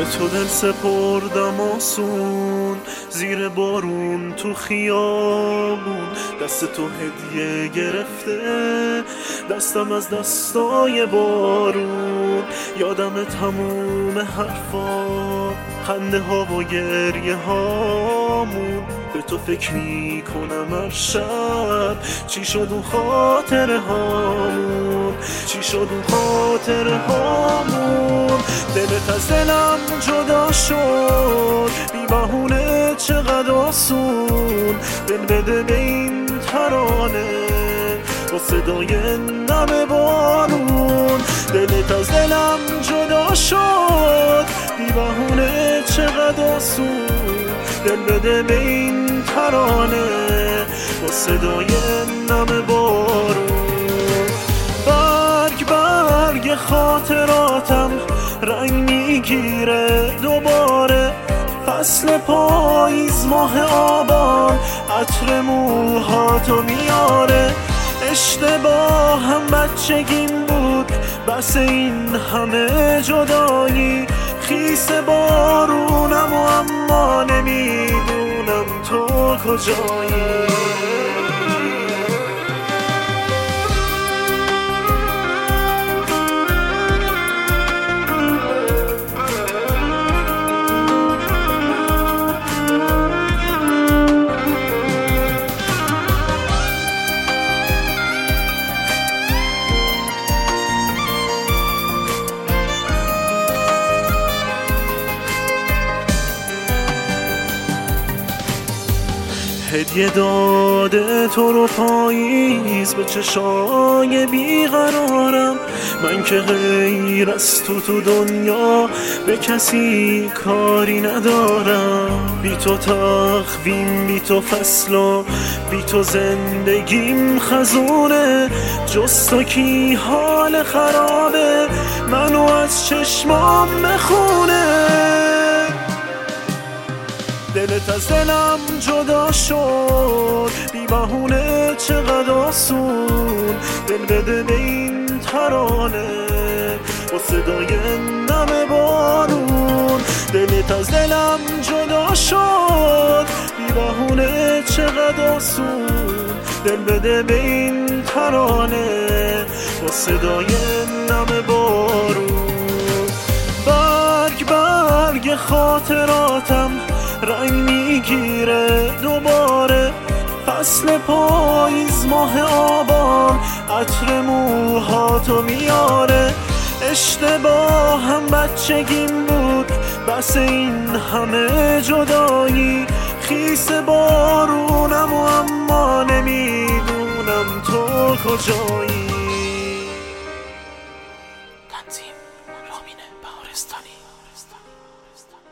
به تو دل سپردم آسون، زیر بارون تو خیابون، دست تو هدیه گرفته دستم از دستای بارون. یادم تموم حرفا، خنده ها و گریه هامون، به تو فکر میکنم هر شب چی شد اون خاطره هامون، چی شد اون خاطره هامون. دلت از دلم جدا شد بی بهونه چقدر آسون، دل بده به این ترانه با صدای نم بارون. دلت از دلم جدا شد بی بهونه چقدر آسون، دل بده به این ترانه با صدای نم بارون. برگ برگ خاطراتم رنگ میگیره دوباره، فصل پاییز ماه آبان عطر موهاتو میاره. اشتباهم بچگیم بود بس این همه جدایی، خیس بارونم و اما نمیدونم تو کجایی. هدیه داده تو رو پاییز به چشای بیقرارم، من که غیر از تو دنیا به کسی کاری ندارم. بی تو تقویم، بی تو فصل و بی تو زندگیم خزونه، جز تو کی حال خرابه منو از چشمام بخونه. دلت از دلم جدا شد بی بهونه چقدر آسون، دل بده به این ترانه با صدای نم بارون. دلت از دلم جدا شد بی بهونه چقدر آسون، دل بده به این ترانه با صدای نم بارون. برگ برگ خاطراتم رنگ میگیره دوباره، فصل پاییز ماه آبان عطر موهاتو میاره. اشتباهم بچگیم بود بس این همه جدایی، خیس بارونم و اما نمیدونم تو کجایی. تنظیم رامین بهارستانی.